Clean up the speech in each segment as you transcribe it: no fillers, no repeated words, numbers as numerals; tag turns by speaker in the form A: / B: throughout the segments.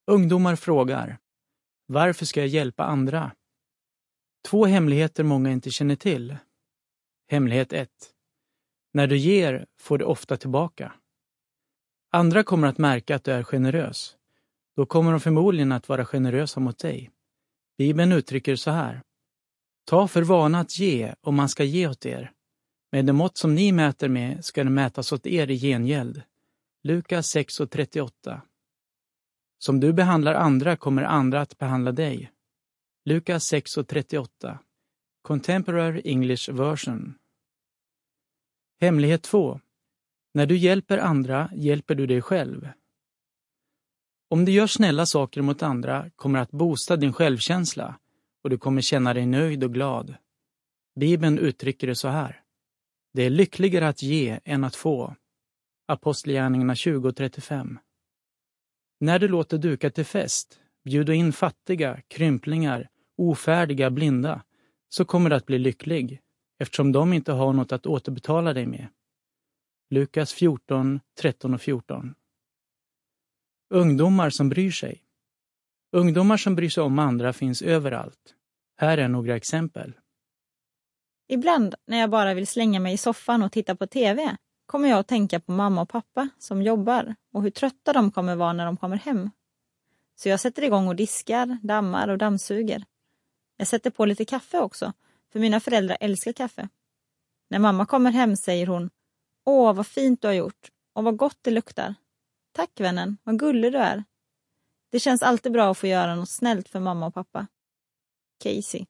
A: Ungdomar frågar: varför ska jag hjälpa andra? 2 hemligheter många inte känner till. Hemlighet 1. När du ger får du ofta tillbaka. Andra kommer att märka att du är generös. Då kommer de förmodligen att vara generösa mot dig. Bibeln uttrycker så här: ta för vana att ge om man ska ge åt er. Med det mått som ni mäter med ska det mätas åt er i gengäld. Lukas 6:38. Som du behandlar andra kommer andra att behandla dig. Lukas 6:38. Contemporary English Version. Hemlighet 2. När du hjälper andra hjälper du dig själv. Om du gör snälla saker mot andra kommer att boosta din självkänsla och du kommer känna dig nöjd och glad. Bibeln uttrycker det så här: det är lyckligare att ge än att få. Apostlagärningarna 20:35. När du låter duka till fest, bjuder in fattiga, krymplingar, ofärdiga, blinda, så kommer du att bli lycklig, eftersom de inte har något att återbetala dig med. Lukas 14:13 och 14. Ungdomar som bryr sig. Ungdomar som bryr sig om andra finns överallt. Här är några exempel.
B: Ibland när jag bara vill slänga mig i soffan och titta på TV kommer jag att tänka på mamma och pappa som jobbar och hur trötta de kommer vara när de kommer hem. Så jag sätter igång och diskar, dammar och dammsuger. Jag sätter på lite kaffe också, för mina föräldrar älskar kaffe. När mamma kommer hem säger hon: åh, vad fint du har gjort och vad gott det luktar. Tack vännen, vad gullig du är. Det känns alltid bra att få göra något snällt för mamma och pappa. Casey.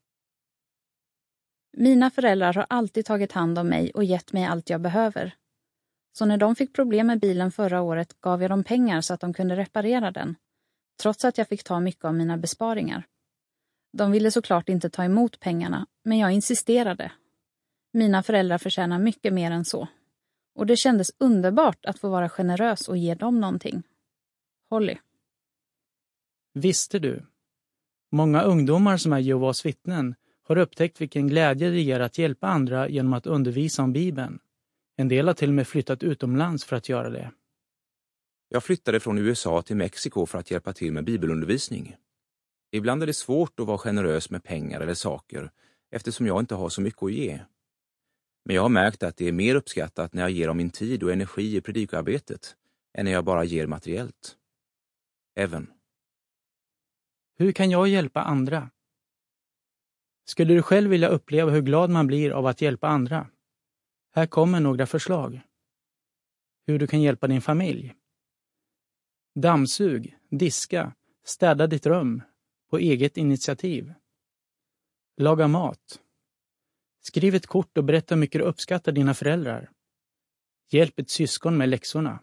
C: Mina föräldrar har alltid tagit hand om mig och gett mig allt jag behöver. Så när de fick problem med bilen förra året gav jag dem pengar så att de kunde reparera den, trots att jag fick ta mycket av mina besparingar. De ville såklart inte ta emot pengarna, men jag insisterade. Mina föräldrar förtjänar mycket mer än så. Och det kändes underbart att få vara generös och ge dem någonting. Holly.
A: Visste du? Många ungdomar som är Jehovas vittnen har upptäckt vilken glädje det ger att hjälpa andra genom att undervisa om Bibeln. En del har till och med flyttat utomlands för att göra det.
D: Jag flyttade från USA till Mexiko för att hjälpa till med bibelundervisning. Ibland är det svårt att vara generös med pengar eller saker eftersom jag inte har så mycket att ge. Men jag har märkt att det är mer uppskattat när jag ger dem min tid och energi i predikarbetet än när jag bara ger materiellt. Evan.
A: Hur kan jag hjälpa andra? Skulle du själv vilja uppleva hur glad man blir av att hjälpa andra? Här kommer några förslag. Hur du kan hjälpa din familj. Dammsug, diska, städa ditt rum på eget initiativ. Laga mat. Skriv ett kort och berätta hur mycket du uppskattar dina föräldrar. Hjälp ett syskon med läxorna.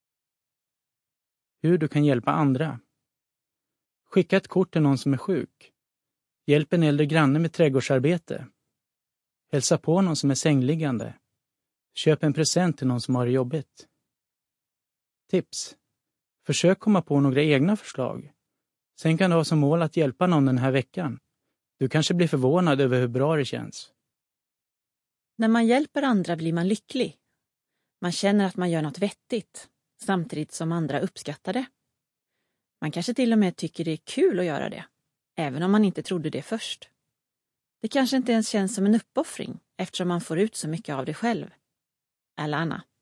A: Hur du kan hjälpa andra. Skicka ett kort till någon som är sjuk. Hjälp en äldre granne med trädgårdsarbete. Hälsa på någon som är sängliggande. Köp en present till någon som har det jobbigt. Tips. Försök komma på några egna förslag. Sen kan du ha som mål att hjälpa någon den här veckan. Du kanske blir förvånad över hur bra det känns.
E: När man hjälper andra blir man lycklig. Man känner att man gör något vettigt, samtidigt som andra uppskattar det. Man kanske till och med tycker det är kul att göra det, även om man inte trodde det först. Det kanske inte ens känns som en uppoffring, eftersom man får ut så mycket av det själv. Alana.